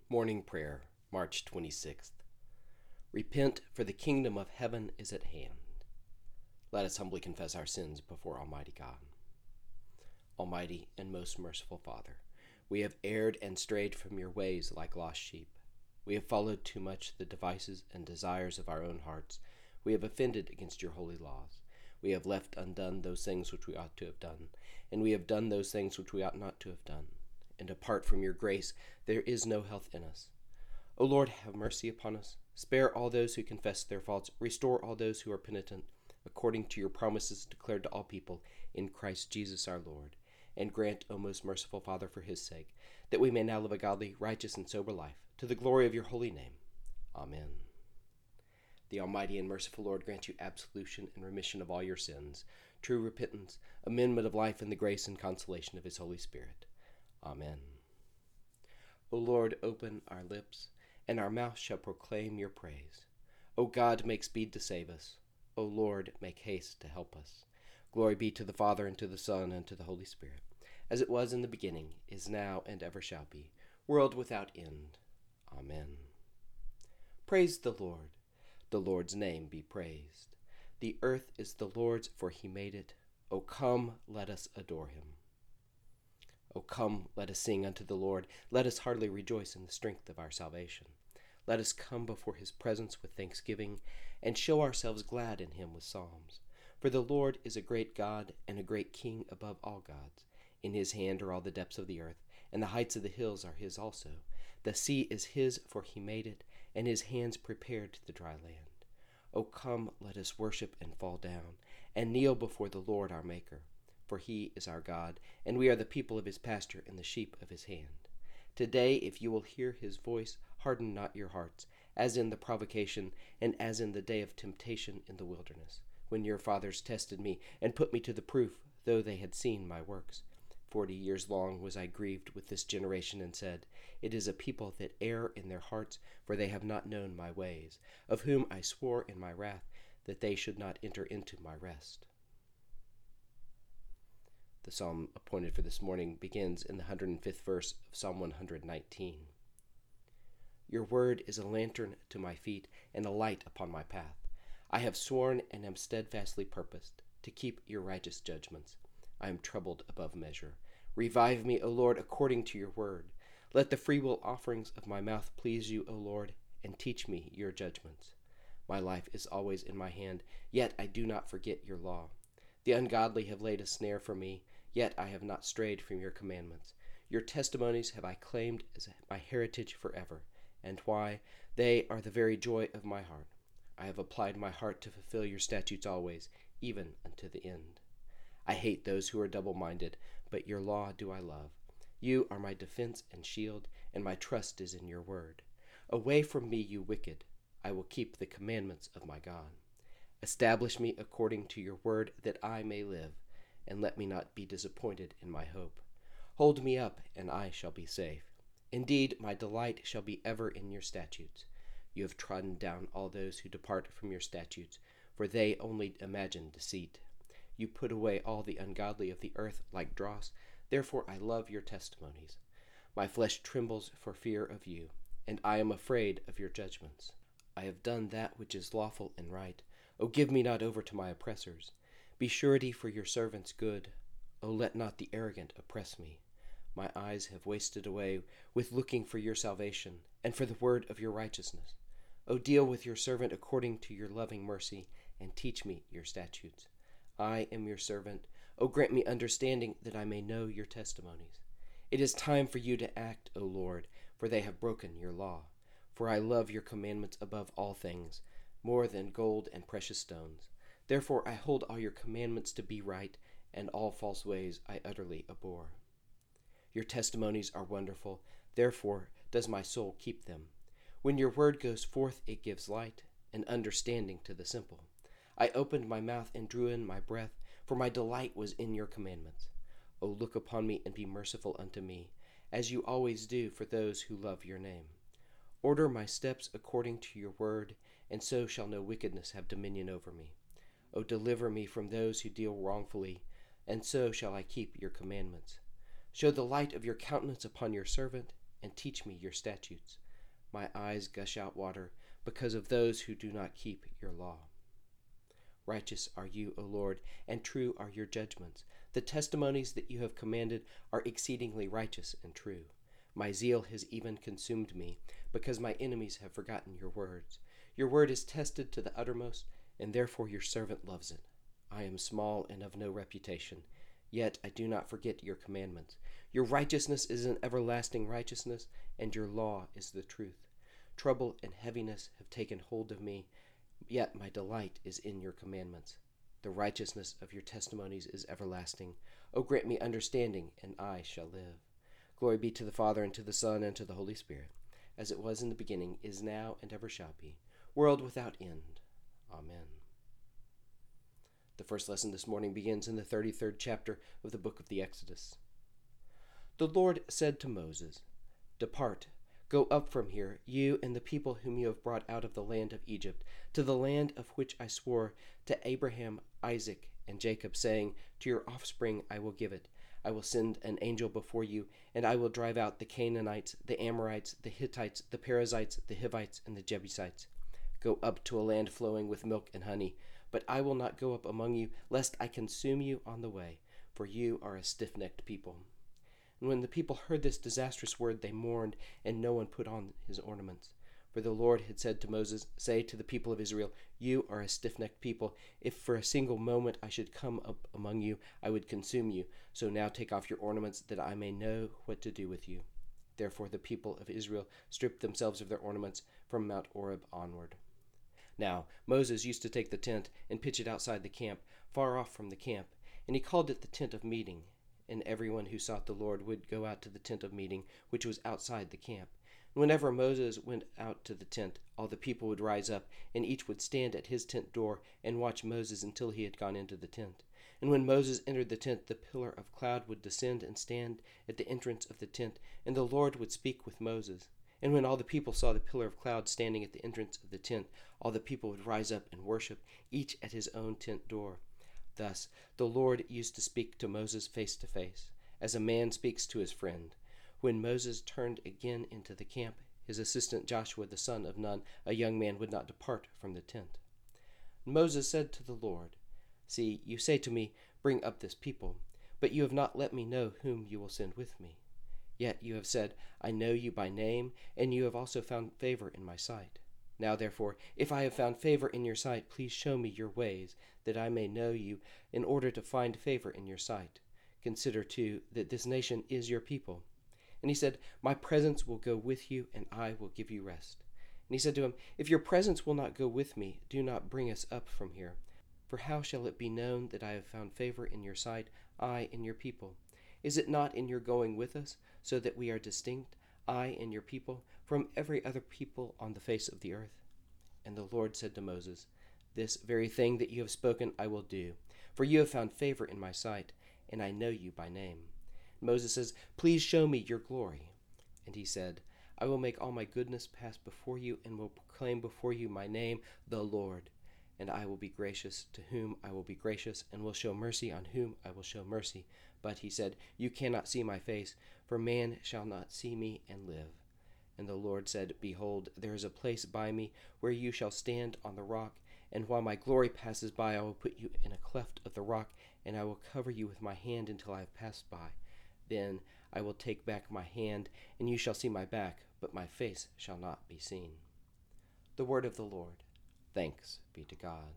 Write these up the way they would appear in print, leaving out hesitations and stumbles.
Morning Prayer, March 26th. Repent, for the kingdom of heaven is at hand. Let us humbly confess our sins before Almighty God. Almighty and most merciful Father, we have erred and strayed from your ways like lost sheep. We have followed too much the devices and desires of our own hearts. We have offended against your holy laws. We have left undone those things which we ought to have done, and we have done those things which we ought not to have done. And apart from your grace, there is no health in us. O Lord, have mercy upon us. Spare all those who confess their faults. Restore all those who are penitent, according to your promises declared to all people in Christ Jesus our Lord. And grant, O most merciful Father, for his sake, that we may now live a godly, righteous, and sober life, to the glory of your holy name. Amen. The Almighty and merciful Lord grant you absolution and remission of all your sins, true repentance, amendment of life, and the grace and consolation of his Holy Spirit. Amen. O Lord, open our lips, and our mouth shall proclaim your praise. O God, make speed to save us. O Lord, make haste to help us. Glory be to the Father, and to the Son, and to the Holy Spirit, as it was in the beginning, is now, and ever shall be, world without end. Amen. Praise the Lord. The Lord's name be praised. The earth is the Lord's, for he made it. O come, let us adore him. O come, let us sing unto the Lord. Let us heartily rejoice in the strength of our salvation. Let us come before his presence with thanksgiving, and show ourselves glad in him with psalms. For the Lord is a great God, and a great King above all gods. In his hand are all the depths of the earth, and the heights of the hills are his also. The sea is his, for he made it, and his hands prepared the dry land. O come, let us worship and fall down, and kneel before the Lord our Maker. For he is our God, and we are the people of his pasture and the sheep of his hand. Today, if you will hear his voice, harden not your hearts, as in the provocation, and as in the day of temptation in the wilderness, when your fathers tested me, and put me to the proof, though they had seen my works. 40 years long was I grieved with this generation, and said, It is a people that err in their hearts, for they have not known my ways, of whom I swore in my wrath, that they should not enter into my rest. The psalm appointed for this morning begins in the 105th verse of Psalm 119. Your word is a lantern to my feet and a light upon my path. I have sworn and am steadfastly purposed to keep your righteous judgments. I am troubled above measure. Revive me, O Lord, according to your word. Let the freewill offerings of my mouth please you, O Lord, and teach me your judgments. My life is always in my hand, yet I do not forget your law. The ungodly have laid a snare for me, yet I have not strayed from your commandments. Your testimonies have I claimed as my heritage forever, and why? They are the very joy of my heart. I have applied my heart to fulfill your statutes always, even unto the end. I hate those who are double-minded, but your law do I love. You are my defense and shield, and my trust is in your word. Away from me, you wicked. I will keep the commandments of my God. Establish me according to your word, that I may live, and let me not be disappointed in my hope. Hold me up, and I shall be safe. Indeed, my delight shall be ever in your statutes. You have trodden down all those who depart from your statutes, for they only imagine deceit. You put away all the ungodly of the earth like dross. Therefore I love your testimonies. My flesh trembles for fear of you, and I am afraid of your judgments. I have done that which is lawful and right. O give me not over to my oppressors. Be surety for your servants' good. O let not the arrogant oppress me. My eyes have wasted away with looking for your salvation, and for the word of your righteousness. O deal with your servant according to your loving mercy, and teach me your statutes. I am your servant. O grant me understanding, that I may know your testimonies. It is time for you to act, O Lord, for they have broken your law. For I love your commandments above all things, more than gold and precious stones. Therefore I hold all your commandments to be right, and all false ways I utterly abhor. Your testimonies are wonderful, therefore does my soul keep them. When your word goes forth, it gives light and understanding to the simple. I opened my mouth and drew in my breath, for my delight was in your commandments. O look upon me and be merciful unto me, as you always do for those who love your name. Order my steps according to your word, and so shall no wickedness have dominion over me. O deliver me from those who deal wrongfully, and so shall I keep your commandments. Show the light of your countenance upon your servant, and teach me your statutes. My eyes gush out water because of those who do not keep your law. Righteous are you, O Lord, and true are your judgments. The testimonies that you have commanded are exceedingly righteous and true. My zeal has even consumed me, because my enemies have forgotten your words. Your word is tested to the uttermost, and therefore your servant loves it. I am small and of no reputation, yet I do not forget your commandments. Your righteousness is an everlasting righteousness, and your law is the truth. Trouble and heaviness have taken hold of me, yet my delight is in your commandments. The righteousness of your testimonies is everlasting. O grant me understanding, and I shall live. Glory be to the Father, and to the Son, and to the Holy Spirit, as it was in the beginning, is now, and ever shall be, world without end. Amen. The first lesson this morning begins in the 33rd chapter of the book of the Exodus. The Lord said to Moses, "Depart, go up from here, you and the people whom you have brought out of the land of Egypt, to the land of which I swore to Abraham, Isaac, and Jacob, saying, to your offspring I will give it. I will send an angel before you, and I will drive out the Canaanites, the Amorites, the Hittites, the Perizzites, the Hivites, and the Jebusites. Go up to a land flowing with milk and honey. But I will not go up among you, lest I consume you on the way, for you are a stiff-necked people." And when the people heard this disastrous word, they mourned, and no one put on his ornaments. For the Lord had said to Moses, "Say to the people of Israel, you are a stiff-necked people. If for a single moment I should come up among you, I would consume you. So now take off your ornaments, that I may know what to do with you." Therefore the people of Israel stripped themselves of their ornaments from Mount Oreb onward. Now Moses used to take the tent and pitch it outside the camp, far off from the camp, and he called it the tent of meeting. And everyone who sought the Lord would go out to the tent of meeting, which was outside the camp. And whenever Moses went out to the tent, all the people would rise up, and each would stand at his tent door and watch Moses until he had gone into the tent. And when Moses entered the tent, the pillar of cloud would descend and stand at the entrance of the tent, and the Lord would speak with Moses. And when all the people saw the pillar of cloud standing at the entrance of the tent, all the people would rise up and worship, each at his own tent door. Thus the Lord used to speak to Moses face to face, as a man speaks to his friend. When Moses turned again into the camp, his assistant Joshua the son of Nun, a young man, would not depart from the tent. Moses said to the Lord, "See, you say to me, 'Bring up this people,' but you have not let me know whom you will send with me. Yet you have said, 'I know you by name,' and you have also found favor in my sight. Now therefore, if I have found favor in your sight, please show me your ways, that I may know you, in order to find favor in your sight. Consider, too, that this nation is your people." And he said, "My presence will go with you, and I will give you rest." And he said to him, "If your presence will not go with me, do not bring us up from here. For how shall it be known that I have found favor in your sight, I and your people? Is it not in your going with us, so that we are distinct, I and your people, from every other people on the face of the earth?" And the Lord said to Moses, "This very thing that you have spoken I will do, for you have found favor in my sight, and I know you by name." Moses says, "Please show me your glory." And he said, "I will make all my goodness pass before you, and will proclaim before you my name, the Lord. And I will be gracious to whom I will be gracious, and will show mercy on whom I will show mercy. But," he said, "you cannot see my face, for man shall not see me and live." And the Lord said, "Behold, there is a place by me where you shall stand on the rock, and while my glory passes by, I will put you in a cleft of the rock, and I will cover you with my hand until I have passed by. Then I will take back my hand, and you shall see my back, but my face shall not be seen." The word of the Lord. Thanks be to God.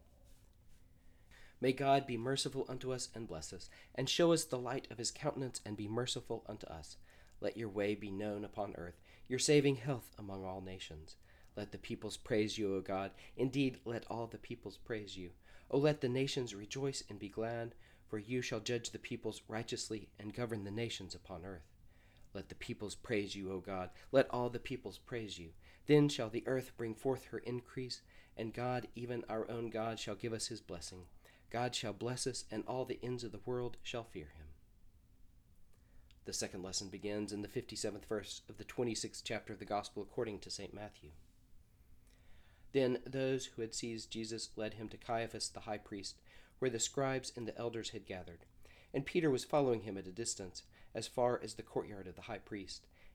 May God be merciful unto us and bless us, and show us the light of his countenance, and be merciful unto us. Let your way be known upon earth, your saving health among all nations. Let the peoples praise you, O God. Indeed, let all the peoples praise you. O let the nations rejoice and be glad, for you shall judge the peoples righteously and govern the nations upon earth. Let the peoples praise you, O God. Let all the peoples praise you. Then shall the earth bring forth her increase, and God, even our own God, shall give us his blessing. God shall bless us, and all the ends of the world shall fear him. The second lesson begins in the 57th verse of the 26th chapter of the Gospel according to St. Matthew. Then those who had seized Jesus led him to Caiaphas the high priest, where the scribes and the elders had gathered. And Peter was following him at a distance, as far as the courtyard of the high priest.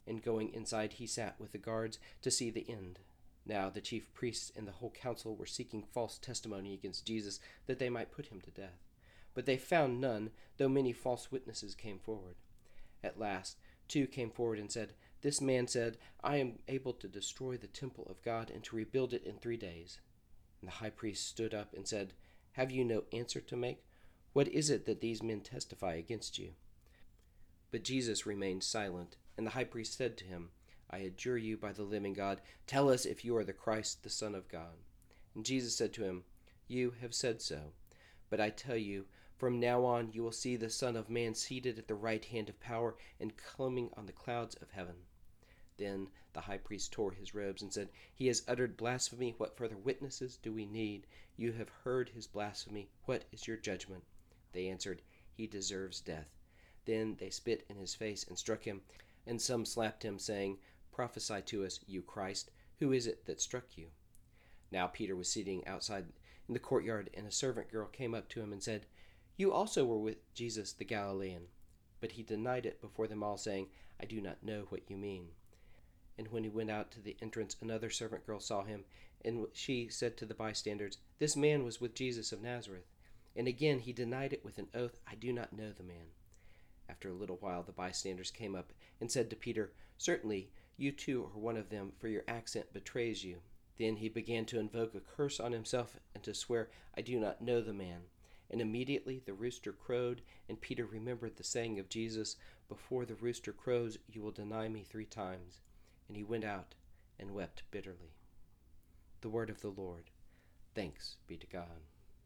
and going inside he sat with the guards to see the end. Now the chief priests and the whole council were seeking false testimony against Jesus, that they might put him to death. But they found none, though many false witnesses came forward. At last 2 came forward and said, "This man said, 'I am able to destroy the temple of God and to rebuild it in 3 days.'" And the high priest stood up and said, "Have you no answer to make? What is it that these men testify against you?" But Jesus remained silent, and the high priest said to him, "I adjure you by the living God, tell us if you are the Christ, the Son of God." And Jesus said to him, "You have said so. But I tell you, from now on you will see the Son of Man seated at the right hand of power and coming on the clouds of heaven." Then the high priest tore his robes and said, "He has uttered blasphemy. What further witnesses do we need? You have heard his blasphemy. What is your judgment?" They answered, "He deserves death." Then they spit in his face and struck him, and some slapped him, saying, "Prophesy to us, you Christ. Who is it that struck you?" Now Peter was sitting outside in the courtyard, and a servant girl came up to him and said, "You also were with Jesus the Galilean." But he denied it before them all, saying, "I do not know what you mean." And when he went out to the entrance, another servant girl saw him, and she said to the bystanders, "This man was with Jesus of Nazareth." And again he denied it with an oath, "I do not know the man." After a little while the bystanders came up and said to Peter, "Certainly you too are one of them, for your accent betrays you." Then he began to invoke a curse on himself and to swear, "I do not know the man." And immediately the rooster crowed, and Peter remembered the saying of Jesus, "Before the rooster crows, you will deny me 3 times." And he went out and wept bitterly. The word of the Lord. Thanks be to God.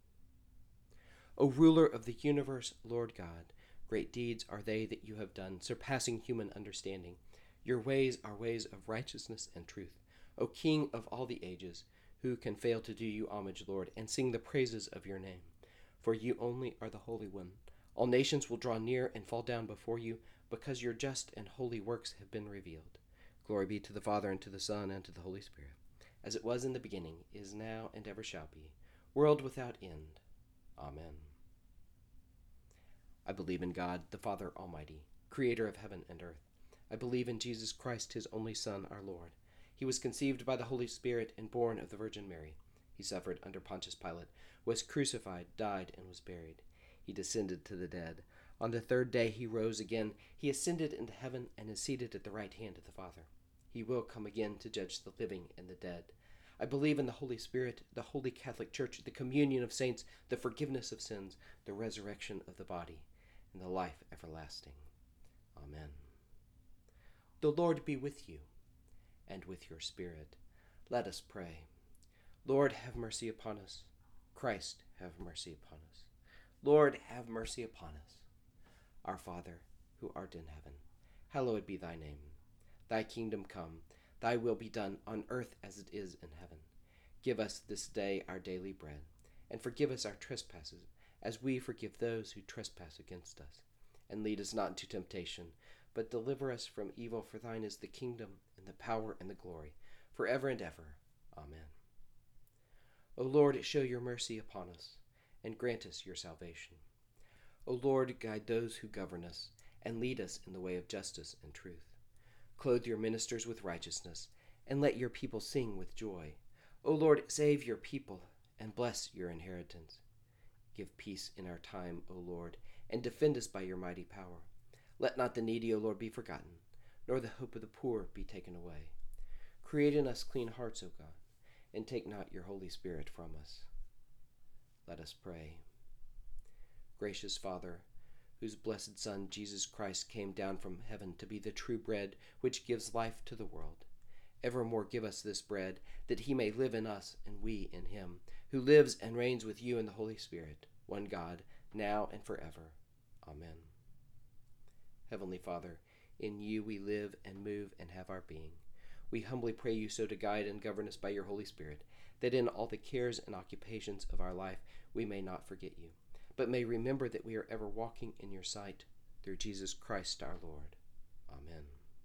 O ruler of the universe, Lord God, great deeds are they that you have done, surpassing human understanding. Your ways are ways of righteousness and truth. O King of all the ages, who can fail to do you homage, Lord, and sing the praises of your name? For you only are the Holy One. All nations will draw near and fall down before you, because your just and holy works have been revealed. Glory be to the Father, and to the Son, and to the Holy Spirit, as it was in the beginning, is now, and ever shall be, world without end. Amen. I believe in God, the Father Almighty, creator of heaven and earth. I believe in Jesus Christ, his only Son, our Lord. He was conceived by the Holy Spirit and born of the Virgin Mary. He suffered under Pontius Pilate, was crucified, died, and was buried. He descended to the dead. On the 3rd day he rose again. He ascended into heaven and is seated at the right hand of the Father. He will come again to judge the living and the dead. I believe in the Holy Spirit, the Holy Catholic Church, the communion of saints, the forgiveness of sins, the resurrection of the body, and the life everlasting. Amen. The Lord be with you, and with your spirit. Let us pray. Lord, have mercy upon us. Christ, have mercy upon us. Lord, have mercy upon us. Our Father, who art in heaven, hallowed be thy name. Thy kingdom come, thy will be done on earth as it is in heaven. Give us this day our daily bread, and forgive us our trespasses, as we forgive those who trespass against us. And lead us not into temptation, but deliver us from evil, for thine is the kingdom, and the power, and the glory, forever and ever. Amen. O Lord, show your mercy upon us, and grant us your salvation. O Lord, guide those who govern us, and lead us in the way of justice and truth. Clothe your ministers with righteousness, and let your people sing with joy. O Lord, save your people, and bless your inheritance. Give peace in our time, O Lord, and defend us by your mighty power. Let not the needy, O Lord, be forgotten, nor the hope of the poor be taken away. Create in us clean hearts, O God, and take not your Holy Spirit from us. Let us pray. Gracious Father, whose blessed Son, Jesus Christ, came down from heaven to be the true bread which gives life to the world, evermore give us this bread, that he may live in us and we in him, who lives and reigns with you in the Holy Spirit, one God, now and forever. Amen. Heavenly Father, in you we live and move and have our being. We humbly pray you so to guide and govern us by your Holy Spirit, that in all the cares and occupations of our life we may not forget you, but may remember that we are ever walking in your sight, through Jesus Christ our Lord. Amen.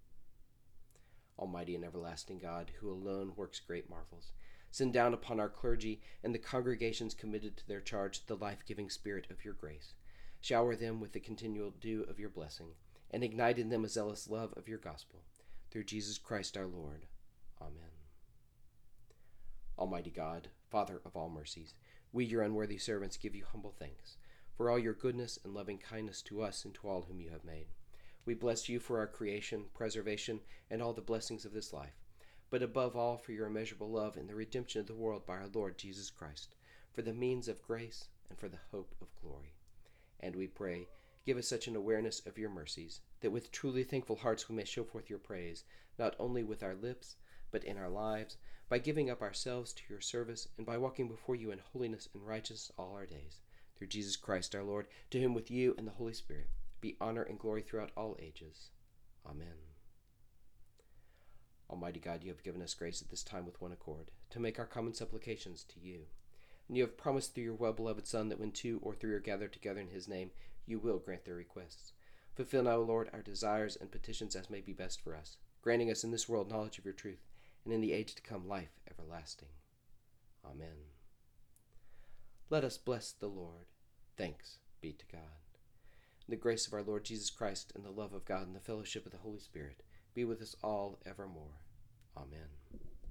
Almighty and everlasting God, who alone works great marvels, send down upon our clergy and the congregations committed to their charge the life-giving Spirit of your grace. Shower them with the continual dew of your blessing, and ignite in them a zealous love of your gospel. through Jesus Christ our Lord. Amen. Almighty God, Father of all mercies, we, your unworthy servants, give you humble thanks for all your goodness and loving kindness to us and to all whom you have made. We bless you for our creation, preservation, and all the blessings of this life, but above all for your immeasurable love and the redemption of the world by our Lord Jesus Christ, for the means of grace and for the hope of glory. And we pray, give us such an awareness of your mercies, that with truly thankful hearts we may show forth your praise, not only with our lips, but in our lives, by giving up ourselves to your service, and by walking before you in holiness and righteousness all our days. Through Jesus Christ our Lord, to whom with you and the Holy Spirit be honor and glory throughout all ages. Amen. Almighty God, you have given us grace at this time with one accord, to make our common supplications to you. And you have promised through your well-beloved Son that when 2 or 3 are gathered together in his name, you will grant their requests. Fulfill now, O Lord, our desires and petitions as may be best for us, granting us in this world knowledge of your truth, and in the age to come life everlasting. Amen. Let us bless the Lord. Thanks be to God. The grace of our Lord Jesus Christ, and the love of God, and the fellowship of the Holy Spirit be with us all evermore. Amen.